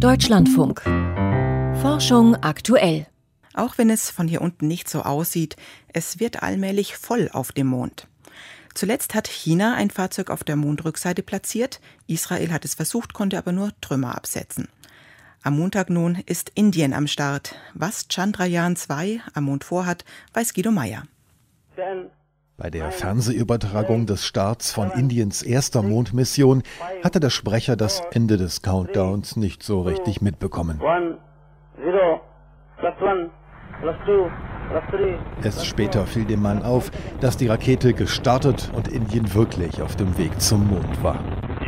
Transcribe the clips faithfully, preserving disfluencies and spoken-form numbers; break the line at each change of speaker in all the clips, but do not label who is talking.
Deutschlandfunk. Forschung aktuell.
Auch wenn es von hier unten nicht so aussieht, es wird allmählich voll auf dem Mond. Zuletzt hat China ein Fahrzeug auf der Mondrückseite platziert. Israel hat es versucht, konnte aber nur Trümmer absetzen. Am Montag nun ist Indien am Start. Was Chandrayaan zwei am Mond vorhat, weiß Guido Meyer.
Bei der Fernsehübertragung des Starts von Indiens erster Mondmission hatte der Sprecher das Ende des Countdowns nicht so richtig mitbekommen. Erst später fiel dem Mann auf, dass die Rakete gestartet und Indien wirklich auf dem Weg zum Mond war.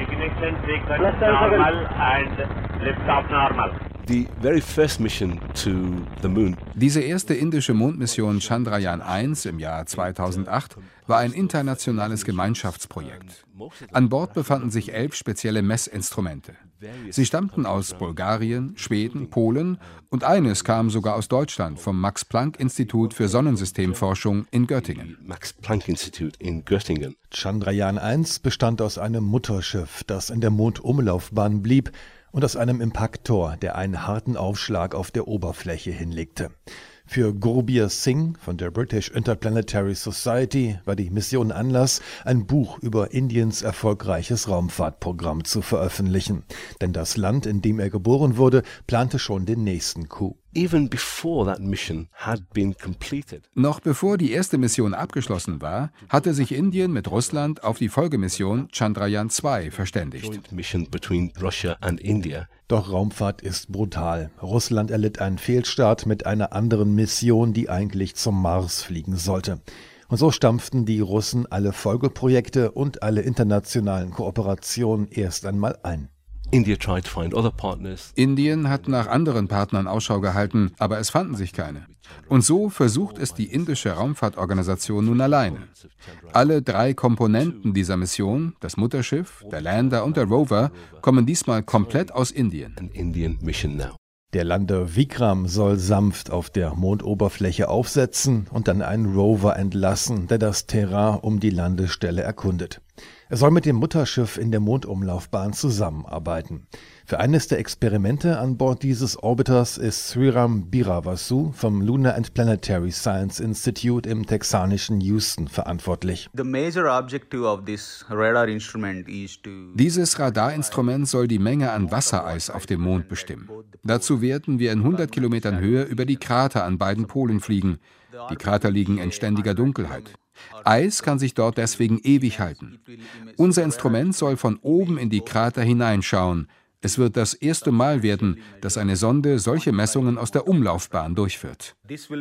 The very first mission to the moon.
Diese erste indische Mondmission Chandrayaan eins im Jahr zweitausendacht war ein internationales Gemeinschaftsprojekt. An Bord befanden sich elf spezielle Messinstrumente. Sie stammten aus Bulgarien, Schweden, Polen und eines kam sogar aus Deutschland vom Max-Planck-Institut für Sonnensystemforschung in Göttingen.
Max-Planck-Institut in Göttingen.
Chandrayaan eins bestand aus einem Mutterschiff, das in der Mondumlaufbahn blieb, und aus einem Impaktor, der einen harten Aufschlag auf der Oberfläche hinlegte. Für Gurbir Singh von der British Interplanetary Society war die Mission Anlass, ein Buch über Indiens erfolgreiches Raumfahrtprogramm zu veröffentlichen. Denn das Land, in dem er geboren wurde, plante schon den nächsten Coup.
Even before that mission had been completed.
Noch bevor die erste Mission abgeschlossen war, hatte sich Indien mit Russland auf die Folgemission Chandrayaan zwei verständigt.
Joint mission between Russia and India.
Doch Raumfahrt ist brutal. Russland erlitt einen Fehlstart mit einer anderen Mission, die eigentlich zum Mars fliegen sollte. Und so stampften die Russen alle Folgeprojekte und alle internationalen Kooperationen erst einmal ein.
India tried to find other partners.
Indien hat nach anderen Partnern Ausschau gehalten, aber es fanden sich keine. Und so versucht es die indische Raumfahrtorganisation nun alleine. Alle drei Komponenten dieser Mission, das Mutterschiff, der Lander und der Rover, kommen diesmal komplett aus Indien.
An Indian mission now.
Der Lander Vikram soll sanft auf der Mondoberfläche aufsetzen und dann einen Rover entlassen, der das Terrain um die Landestelle erkundet. Er soll mit dem Mutterschiff in der Mondumlaufbahn zusammenarbeiten. Für eines der Experimente an Bord dieses Orbiters ist Sriram Biravasu vom Lunar and Planetary Science Institute im texanischen Houston verantwortlich.
Dieses Radarinstrument soll die Menge an Wassereis auf dem Mond bestimmen. Dazu werden wir in hundert Kilometern Höhe über die Krater an beiden Polen fliegen. Die Krater liegen in ständiger Dunkelheit. Eis kann sich dort deswegen ewig halten. Unser Instrument soll von oben in die Krater hineinschauen. Es wird das erste Mal werden, dass eine Sonde solche Messungen aus der Umlaufbahn durchführt.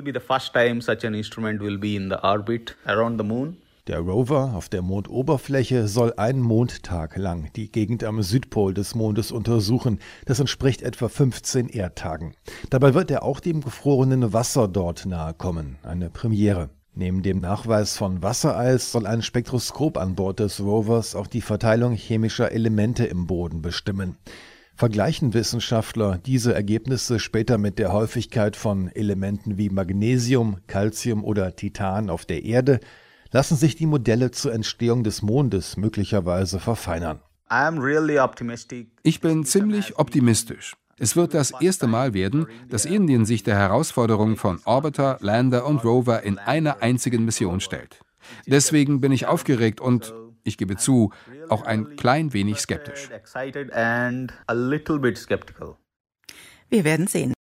Der Rover auf der Mondoberfläche soll einen Mondtag lang die Gegend am Südpol des Mondes untersuchen. Das entspricht etwa fünfzehn Erdtagen. Dabei wird er auch dem gefrorenen Wasser dort nahe kommen. Eine Premiere. Neben dem Nachweis von Wassereis soll ein Spektroskop an Bord des Rovers auch die Verteilung chemischer Elemente im Boden bestimmen. Vergleichen Wissenschaftler diese Ergebnisse später mit der Häufigkeit von Elementen wie Magnesium, Calcium oder Titan auf der Erde, lassen sich die Modelle zur Entstehung des Mondes möglicherweise verfeinern.
Ich bin ziemlich optimistisch. Es wird das erste Mal werden, dass Indien sich der Herausforderung von Orbiter, Lander und Rover in einer einzigen Mission stellt. Deswegen bin ich aufgeregt und, ich gebe zu, auch ein klein wenig skeptisch.
Wir werden sehen.